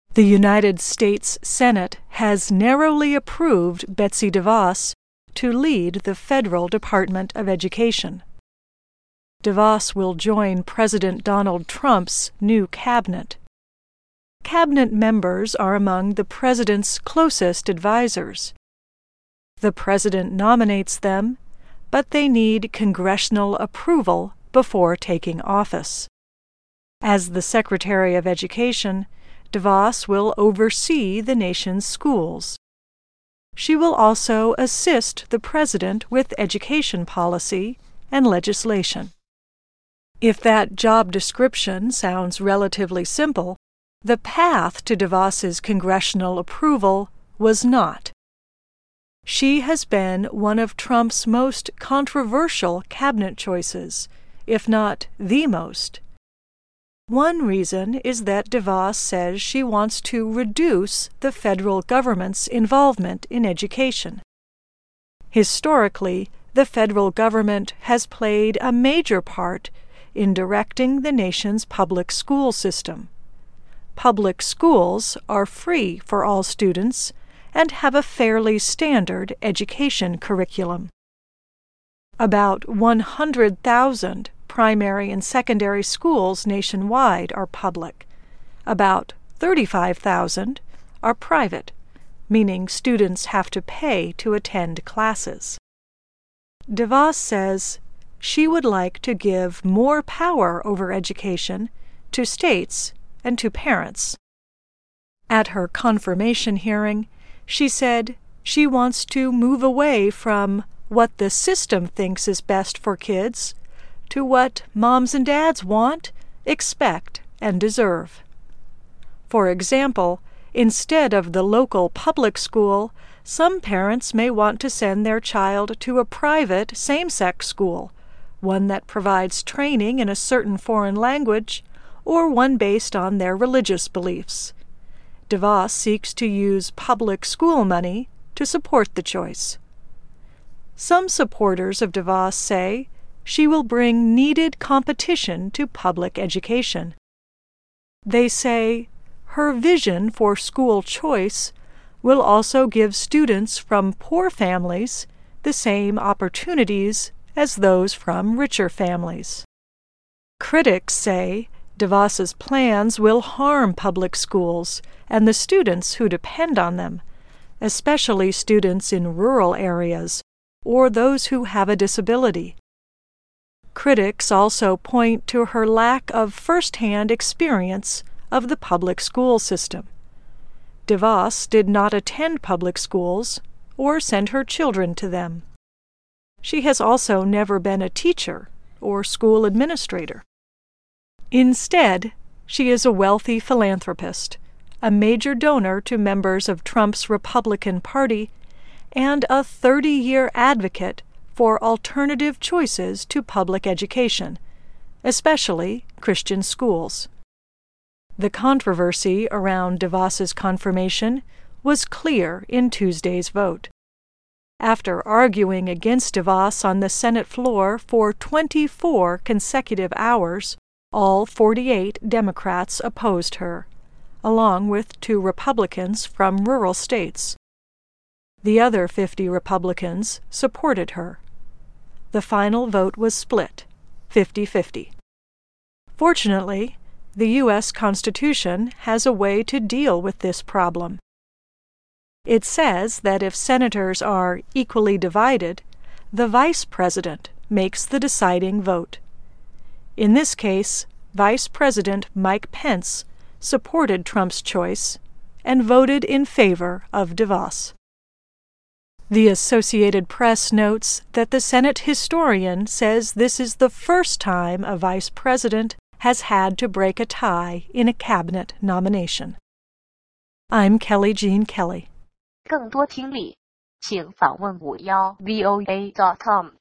The United States Senate has narrowly approved Betsy DeVos to lead the federal Department of Education. DeVos will join President Donald Trump's new cabinet. Cabinet members are among the president's closest advisors. The president nominates them, but they need congressional approval before taking office. As the Secretary of Education, DeVos will oversee the nation's schools. She will also assist the president with education policy and legislation. If that job description sounds relatively simple, the path to DeVos's congressional approval was not. She has been one of Trump's most controversial cabinet choices, if not the most. One reason is that DeVos says she wants to reduce the federal government's involvement in education. Historically, the federal government has played a major part in directing the nation's public school system. Public schools are free for all students and have a fairly standard education curriculum. About 100,000 primary and secondary schools nationwide are public. About 35,000 are private, meaning students have to pay to attend classes. DeVos says she would like to give more power over education to states and to parents. At her confirmation hearing, she said she wants to move away from what the system thinks is best for kids to what moms and dads want, expect, and deserve. For example, instead of the local public school, some parents may want to send their child to a private same-sex school, one that provides training in a certain foreign language, or one based on their religious beliefs. DeVos seeks to use public school money to support the choice. Some supporters of DeVos say she will bring needed competition to public education. They say her vision for school choice will also give students from poor families the same opportunities as those from richer families. Critics say DeVos's plans will harm public schools and the students who depend on them, especially students in rural areas or those who have a disability. Critics also point to her lack of first-hand experience of the public school system. DeVos did not attend public schools or send her children to them. She has also never been a teacher or school administrator. Instead, she is a wealthy philanthropist, a major donor to members of Trump's Republican Party, and a 30-year advocate for alternative choices to public education, especially Christian schools. The controversy around DeVos's confirmation was clear in Tuesday's vote. After arguing against DeVos on the Senate floor for 24 consecutive hours, all 48 Democrats opposed her, along with 2 Republicans from rural states. The other 50 Republicans supported her. The final vote was split, 50-50. Fortunately, the U.S. Constitution has a way to deal with this problem. It says that if senators are equally divided, the vice president makes the deciding vote. In this case, Vice President Mike Pence supported Trump's choice and voted in favor of DeVos. The Associated Press notes that the Senate historian says this is the first time a vice president has had to break a tie in a cabinet nomination. I'm Kelly Jean Kelly. 更多听力，请访问51voa.com。